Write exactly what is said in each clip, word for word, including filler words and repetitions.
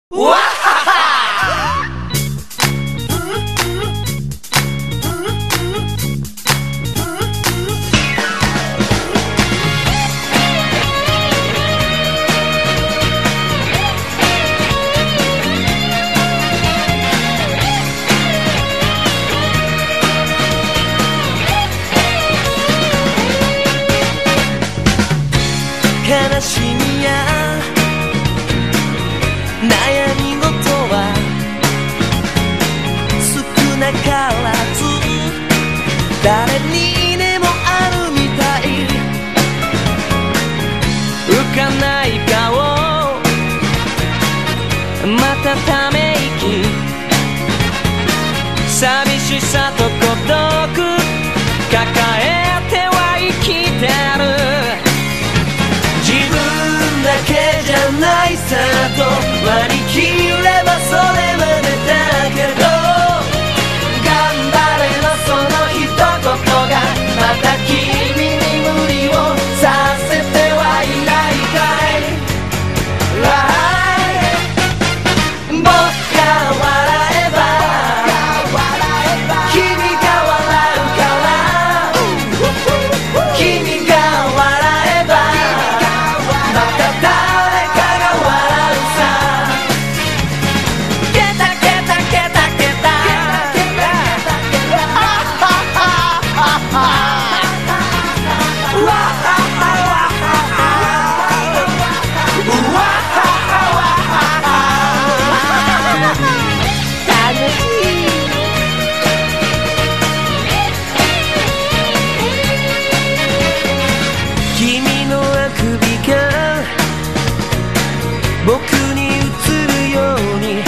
わっはは悲しみや悩み事は少なからず誰にでもあるみたい。浮かない顔またため息、寂しさと孤独抱えては生きてる。自分だけじゃないさと割り切ればそれまでだけど、頑張れのその一言がまた君に無理をさせてはいないかい。僕が笑えば君が笑うから、君が笑えばまた誰かが笑うさ。ケタケタケタケタあははははわははわははわはは楽しい。君のあくびが僕に映るように、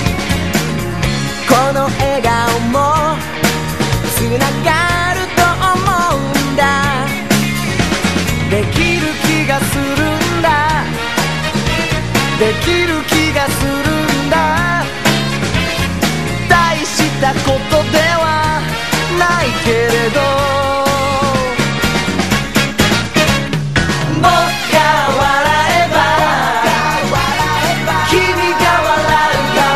この笑顔もつながると思うんだ。できる気がするんだ、できる気がするんだ。大したことではないけれど、僕が笑えば君が笑うから、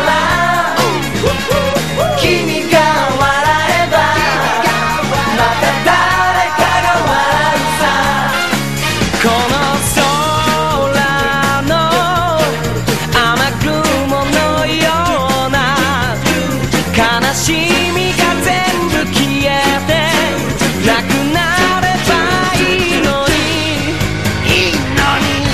君が笑えばまた誰かが笑うさ。この空の雨雲のような悲しみが全部消えてなくなればいいのに、いいのに。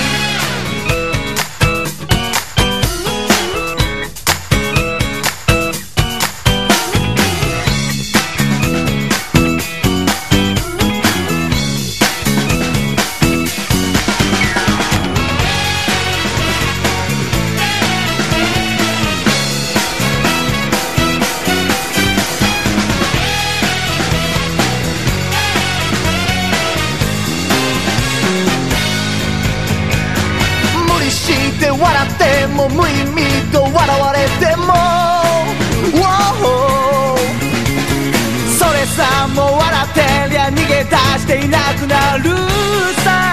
無理して笑っても無意味と笑われても、Wow、 それさもう笑ってりゃ逃げ出していなくなるさ。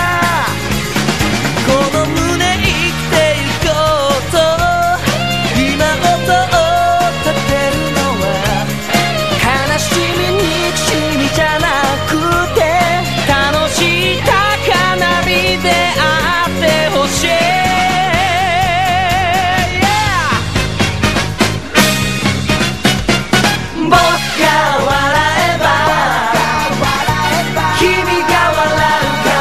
この胸生きていこうと今音を立てるのは、悲しみ憎しみじゃなくて楽しい高鳴りであってほしい。僕が笑えば君が笑うから、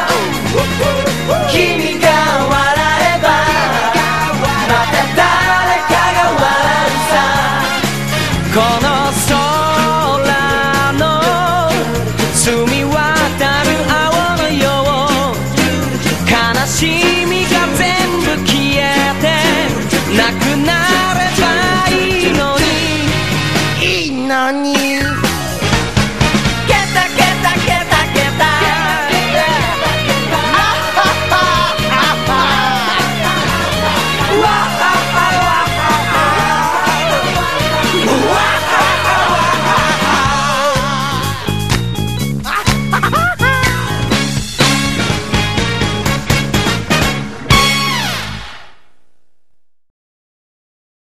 君が笑えばまた誰かが笑うさ。この空の澄み渡る青のよう、悲しみが全部消えてなくなればいいのに、いいのに。ケタケタケタケタあははははわ